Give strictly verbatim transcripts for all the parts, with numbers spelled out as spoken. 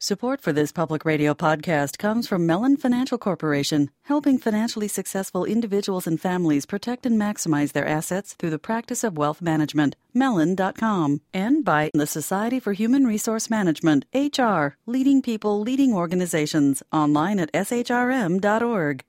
Support for this public radio podcast comes from Mellon Financial Corporation, helping financially successful individuals and families protect and maximize their assets through the practice of wealth management. Mellon dot com. And by the Society for Human Resource Management, H R, leading people, leading organizations, online at S H R M dot org.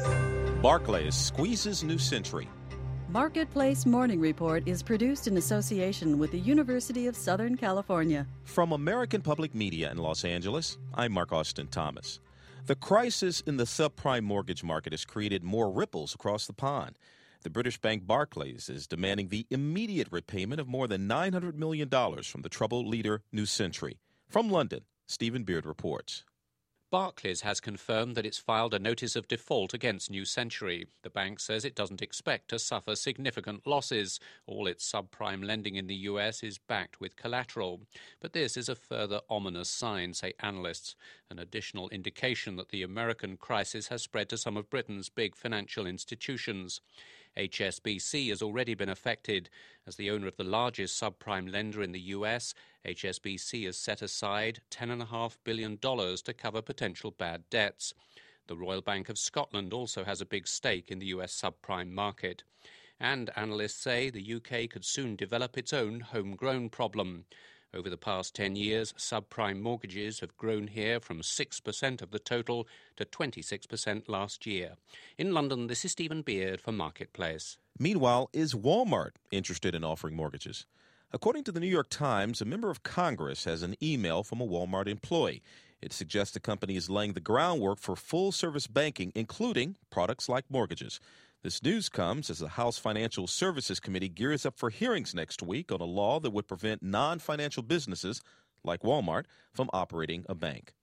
Barclays squeezes New Century. Marketplace Morning Report is produced in association with the University of Southern California. From American Public Media in Los Angeles, I'm Mark Austin Thomas. The crisis in the subprime mortgage market has created more ripples across the pond. The British bank Barclays is demanding the immediate repayment of more than nine hundred million dollars from the troubled leader New Century. From London, Stephen Beard reports. Barclays has confirmed that it's filed a notice of default against New Century. The bank says it doesn't expect to suffer significant losses. All its subprime lending in the U S is backed with collateral. But this is a further ominous sign, say analysts, an additional indication that the American crisis has spread to some of Britain's big financial institutions. H S B C has already been affected. As the owner of the largest subprime lender in the U S, H S B C has set aside ten point five billion dollars to cover potential bad debts. The Royal Bank of Scotland also has a big stake in the U S subprime market. And analysts say the U K could soon develop its own homegrown problem. Over the past ten years, subprime mortgages have grown here from six percent of the total to twenty-six percent last year. In London, this is Stephen Beard for Marketplace. Meanwhile, is Walmart interested in offering mortgages? According to the New York Times, a member of Congress has an email from a Walmart employee. It suggests the company is laying the groundwork for full-service banking, including products like mortgages. This news comes as the House Financial Services Committee gears up for hearings next week on a law that would prevent non-financial businesses, like Walmart, from operating a bank.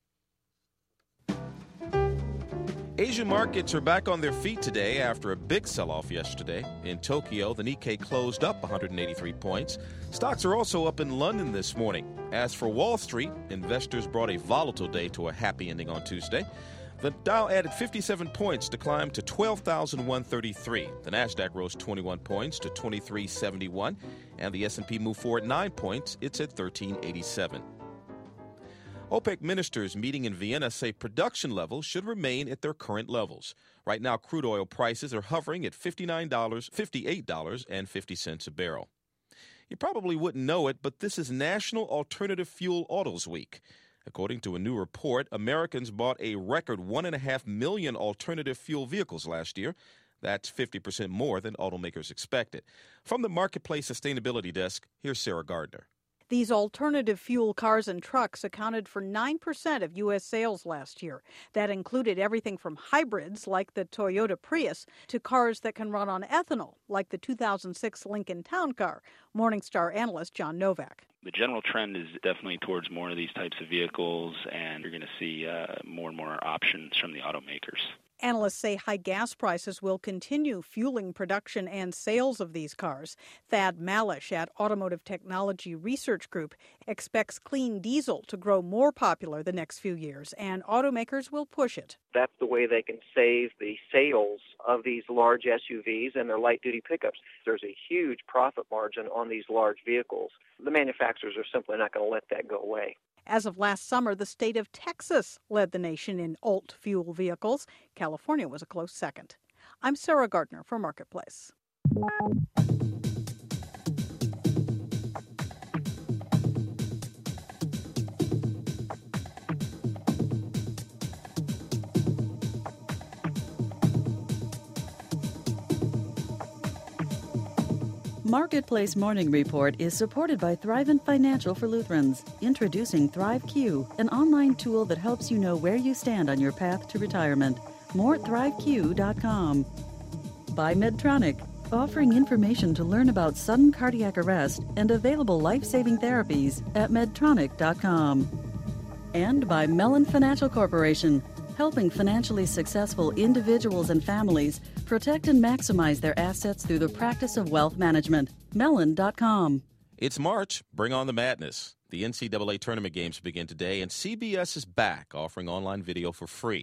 Asian markets are back on their feet today after a big sell-off yesterday. In Tokyo, the Nikkei closed up one hundred eighty-three points. Stocks are also up in London this morning. As for Wall Street, investors brought a volatile day to a happy ending on Tuesday. The Dow added fifty-seven points to climb to twelve thousand one hundred thirty-three. The Nasdaq rose twenty-one points to twenty-three seventy-one, and the S and P moved forward nine points. It's at thirteen eighty-seven. OPEC ministers meeting in Vienna say production levels should remain at their current levels. Right now, crude oil prices are hovering at fifty-nine dollars, fifty-eight dollars and fifty cents a barrel. You probably wouldn't know it, but this is National Alternative Fuel Autos Week. According to a new report, Americans bought a record one point five million alternative fuel vehicles last year. That's fifty percent more than automakers expected. From the Marketplace Sustainability Desk, here's Sarah Gardner. These alternative fuel cars and trucks accounted for nine percent of U S sales last year. That included everything from hybrids, like the Toyota Prius, to cars that can run on ethanol, like the two thousand six Lincoln Town Car. Morningstar analyst John Novak. The general trend is definitely towards more of these types of vehicles, and you're going to see uh, more and more options from the automakers. Analysts say high gas prices will continue fueling production and sales of these cars. Thad Malish at Automotive Technology Research Group expects clean diesel to grow more popular the next few years, and automakers will push it. That's the way they can save the sales of these large S U Vs and their light-duty pickups. There's a huge profit margin on these large vehicles. The manufacturers are simply not going to let that go away. As of last summer, the state of Texas led the nation in alt fuel vehicles. California was a close second. I'm Sarah Gardner for Marketplace. Marketplace Morning Report is supported by Thrivent Financial for Lutherans, introducing ThriveQ, an online tool that helps you know where you stand on your path to retirement. More at thrive q dot com. By Medtronic, offering information to learn about sudden cardiac arrest and available life-saving therapies at medtronic dot com. And by Mellon Financial Corporation, helping financially successful individuals and families protect and maximize their assets through the practice of wealth management. Mellon dot com. It's March. Bring on the madness. The N C double A tournament games begin today, and C B S is back, offering online video for free.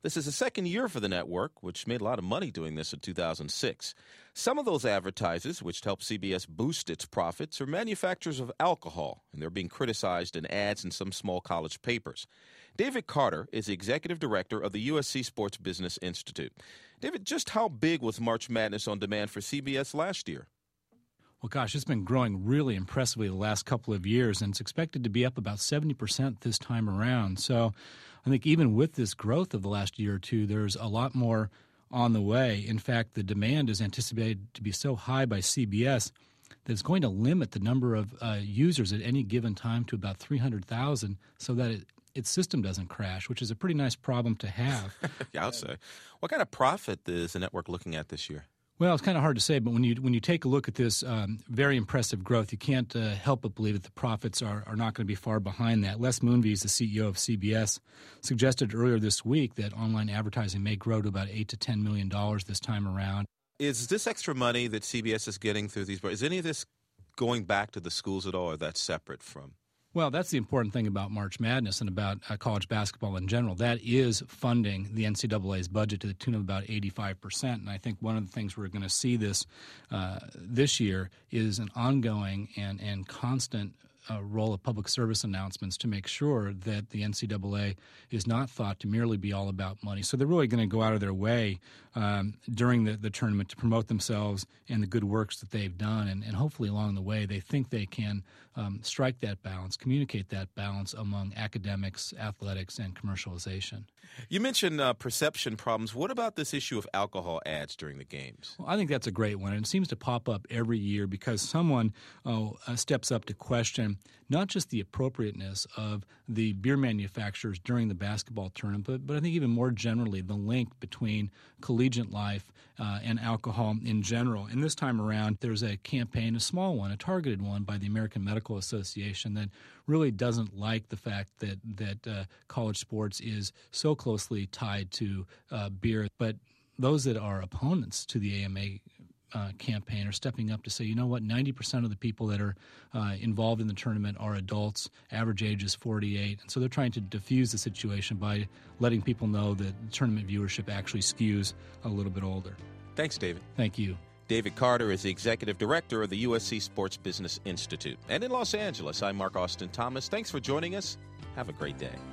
This is the second year for the network, which made a lot of money doing this in two thousand six. Some of those advertisers, which helped C B S boost its profits, are manufacturers of alcohol, and they're being criticized in ads in some small college papers. David Carter is the executive director of the U S C Sports Business Institute. David, just how big was March Madness on demand for C B S last year? Well, gosh, it's been growing really impressively the last couple of years, and it's expected to be up about seventy percent this time around. So I think even with this growth of the last year or two, there's a lot more on the way. In fact, the demand is anticipated to be so high by C B S that it's going to limit the number of uh, users at any given time to about three hundred thousand so that it, its system doesn't crash, which is a pretty nice problem to have. Yeah, I'll say. What kind of profit is the network looking at this year? Well, it's kind of hard to say, but when you when you take a look at this um, very impressive growth, you can't uh, help but believe that the profits are, are not going to be far behind that. Les Moonves, the C E O of C B S, suggested earlier this week that online advertising may grow to about eight to ten million dollars this time around. Is this extra money that C B S is getting through these, is any of this going back to the schools at all, or that's separate from? Well, that's the important thing about March Madness and about uh, college basketball in general. That is funding the N C double A's budget to the tune of about eighty-five percent. And I think one of the things we're going to see this uh, this year is an ongoing and, and constant Uh, role of public service announcements to make sure that the N C double A is not thought to merely be all about money. So they're really going to go out of their way um, during the, the tournament to promote themselves and the good works that they've done. And, and hopefully along the way they think they can um, strike that balance, communicate that balance among academics, athletics, and commercialization. You mentioned uh, perception problems. What about this issue of alcohol ads during the games? Well, I think that's a great one, and it seems to pop up every year because someone oh, uh, steps up to question not just the appropriateness of the beer manufacturers during the basketball tournament, but, but I think even more generally the link between collegiate life uh, and alcohol in general. And this time around, there's a campaign, a small one, a targeted one by the American Medical Association that really doesn't like the fact that, that uh, college sports is so closely tied to uh, beer. But those that are opponents to the A M A Uh, campaign are stepping up to say, you know what, ninety percent of the people that are uh, involved in the tournament are adults, average age is forty-eight, and so they're trying to diffuse the situation by letting people know that tournament viewership actually skews a little bit older. Thanks, David. Thank you. David Carter is the executive director of the U S C Sports Business Institute. And in Los Angeles, I'm Mark Austin Thomas. Thanks for joining us. Have a great day.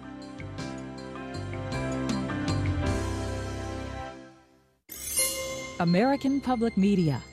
American Public Media